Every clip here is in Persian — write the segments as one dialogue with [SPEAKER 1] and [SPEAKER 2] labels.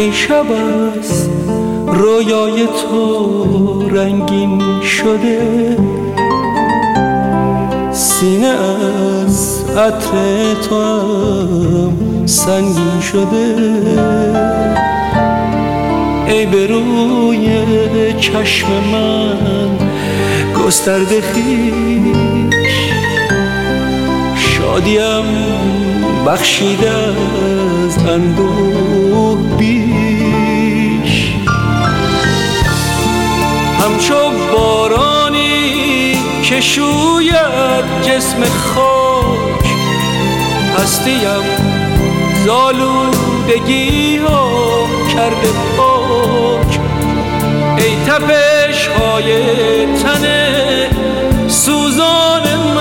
[SPEAKER 1] ای شب از رویای تو رنگین شده، سینه از عطر تو هم سنگین شده. ای به روی چشم من گسترده خویش، شادیم بخشیده از اندوه بیش. همچو بارانی که شوید جسم خاک، هستیم زالودگی ها کرده پاک. ای تپش های تن سوزان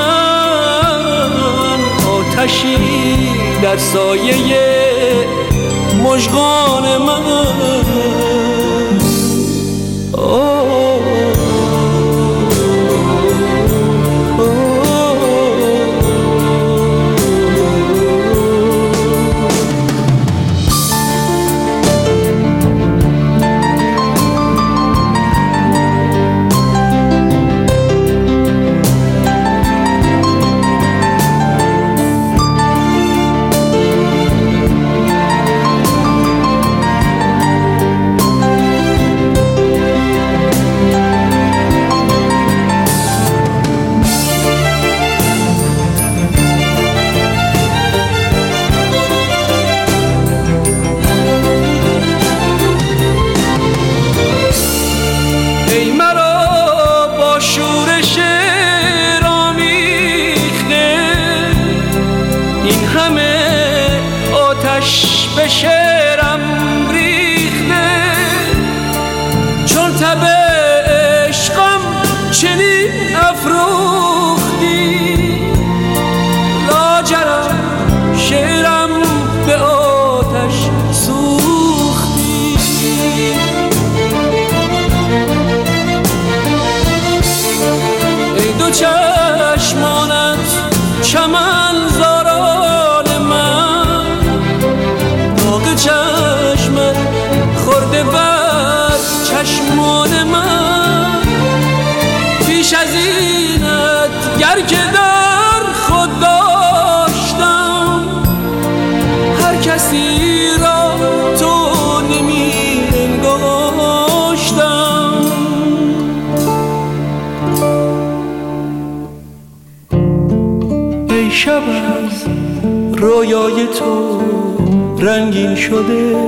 [SPEAKER 1] من، آتشی در سایه مژگان من. ای مرا با شورش رامیخته، این همه آتش به شعرم ریخته. چون تب عشقم چنین افروختی، لاجرم شعرم به آتش سوختی. دو چشمانت چمن زاران من، داغ چشمت خورده بر چشمان من. پیش از اینت گر که در خود داشتم، هر کسی را تو نمی انگاشتم. ای شب از رویای تو رنگین شده،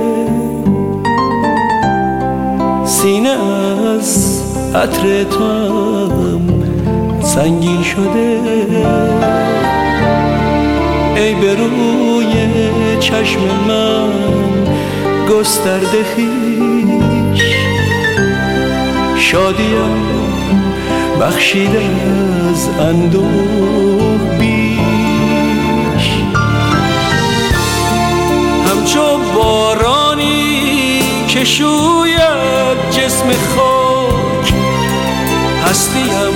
[SPEAKER 1] سینه از عطر تو هم سنگین شده. ای به روی چشم من گسترده خویش، شادیم بخشیده از اندوه بیش. همچو بارانی که شوید جسم خاک، هستیم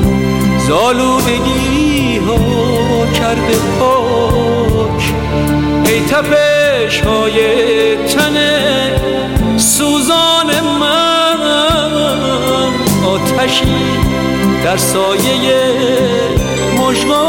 [SPEAKER 1] زالودگی ها کرده پاک. ای تپش های تن سوزان من، آتشی در سایه مژگان